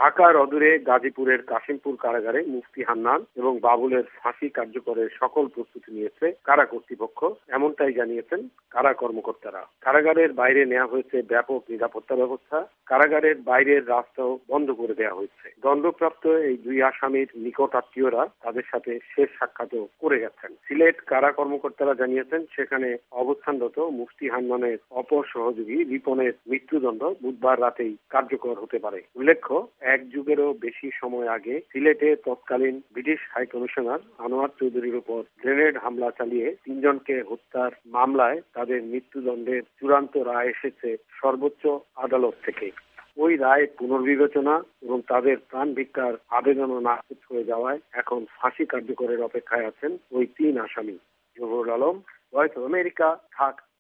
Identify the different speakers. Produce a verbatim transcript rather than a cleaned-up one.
Speaker 1: ঢাকার অদূরে গাজীপুরের কাশিমপুর কারাগারে মুফতি হান্নান এবং বাবুলের ফাঁসি কার্যকরের সকল প্রস্তুতি নিয়েছে কারা কর্তৃপক্ষ, এমনটাই জানিয়েছেন কারা কর্মকর্তারা। কারাগারের বাইরে নেওয়া হয়েছে ব্যাপক নিরাপত্তা ব্যবস্থা। কারাগারের বাইরের রাস্তাও বন্ধ করে দেওয়া হয়েছে। দণ্ডপ্রাপ্ত এই দুই আসামির নিকট আত্মীয়রা তাদের সাথে শেষ সাক্ষাৎও করে গেছেন। সিলেট কারা কর্মকর্তারা জানিয়েছেন সেখানে অবস্থানরত মুফতি হান্নানের অপর সহযোগী রিপনের মৃত্যুদণ্ড বুধবার রাতেই কার্যকর হতে পারে। উল্লেখ্য, এক যুগেরও বেশি সময় আগে সিলেটে তৎকালীন ব্রিটিশ হাই কমিশনার আনোয়ার চৌধুরীর উপর গ্রেনেড হামলা চালিয়ে তিনজনকে হত্যার মামলায় তাদের মৃত্যুদণ্ডের চূড়ান্ত রায় এসেছে সর্বোচ্চ আদালত থেকে। ওই রায় পুনর্বিবেচনা এবং তাদের প্রাণ ভিক্ষার আবেদনও নাকচ হয়ে যাওয়ায় এখন ফাঁসি কার্যকরের অপেক্ষায় আছেন ওই তিন আসামি। Zahurul Alam, Voice of America, Dhaka.